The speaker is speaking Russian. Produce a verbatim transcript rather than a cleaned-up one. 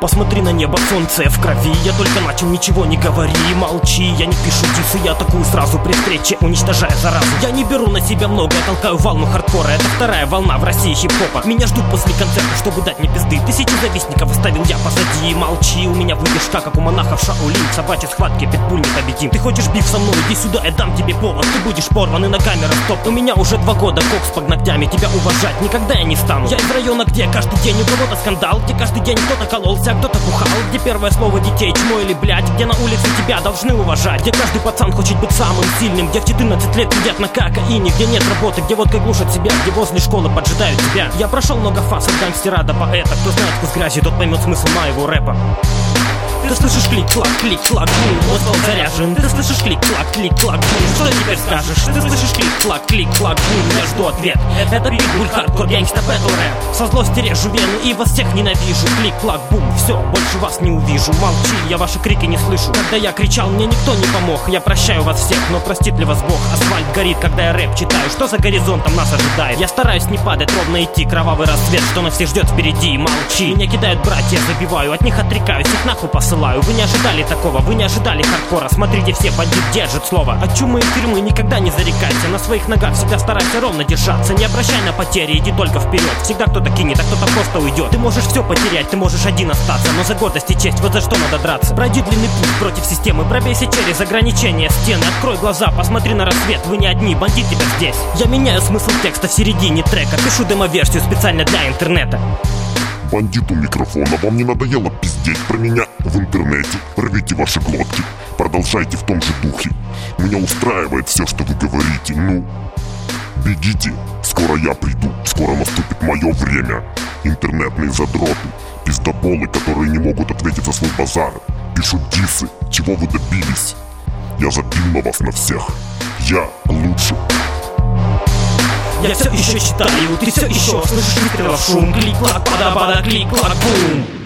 Посмотри на небо, солнце в крови. Я только начал, ничего не говори, молчи. Я не пишу дисы, я атакую сразу при встрече, уничтожая заразу. Я не беру на себя много, я толкаю волну хардкора. Это вторая волна в России хип-хопа. Меня ждут после концерта, чтобы дать мне пизды. Тысячи завистников оставил я позади. Молчи, у меня выдержка, как у монахов Шаолинь. Собачьи схватки, питбуль не победим. Ты хочешь биф со мной, иди сюда, я дам тебе повод. Ты будешь порван и ногами растоп. У меня уже два года кокс под ногтями. Тебя уважать никогда я не стану. Я из района, где каждый день у кого-то скандал, где каждый день кто-то кололся, а кто-то бухал, где первое слово детей чмо или блядь, где на улице тебя должны уважать, где каждый пацан хочет быть самым сильным, где в четырнадцать лет сидят на кокаине, где нет работы, где водкой глушат себя, где возле школы поджидают тебя. Я прошел много фаз от гангстера до поэта. Кто знает вкус грязи, тот поймет смысл моего рэпа. Ты слышишь клик-клак, клик-клак, бум, мой ствол заряжен. Ты слышишь клик-клак, клик-клак, бум, что теперь скажешь? Ты слышишь клик-клак, клик-клак, бум, я жду ответ. Это питбуль, хардкор, гангста, бэтл рэп. Со злости режу вену и вас всех ненавижу. Клик-клак, бум, все, больше вас не увижу. Молчи, я ваши крики не слышу. Когда я кричал, мне никто не помог. Я прощаю вас всех, но простит ли вас Бог? Асфальт горит, когда я рэп читаю. Что за горизонтом нас ожидает? Я стараюсь не падать, ровно идти. Кровавый рассвет, что нас всех ждет впереди. Молчи, меня кидают братья, забиваю. От них отрекаюсь, их нахуй посылаю. Вы не ожидали такого, вы не ожидали хардкора. Смотрите, все, бандит держит слово. От чумы и тюрьмы никогда не зарекайся. На своих ногах всегда старайся ровно держаться. Не обращай на потери, иди только вперед. Всегда кто-то кинет, а кто-то просто уйдет. Ты можешь все потерять, ты можешь один остаться, но за гордость и честь вот за что надо драться. Пройди длинный путь против системы, пробейся через ограничения стены. Открой глаза, посмотри на рассвет, вы не одни, бандит теперь здесь. Я меняю смысл текста в середине трека. Пишу демо-версию специально для интернета. Бандиту микрофона, вам не надоело пиздеть про меня в интернете? Порвите ваши глотки, продолжайте в том же духе. Меня устраивает все, что вы говорите, ну бегите, скоро я приду, скоро наступит мое время. Интернетные задроты, пиздоболы, которые не могут ответить за свой базар, пишут дисы, чего вы добились? Я забил на вас на всех, я лучше. Я все еще читаю, ты все еще слышишь выстрелов шум. Клик-клак, пада-пада, клик-клак, бум.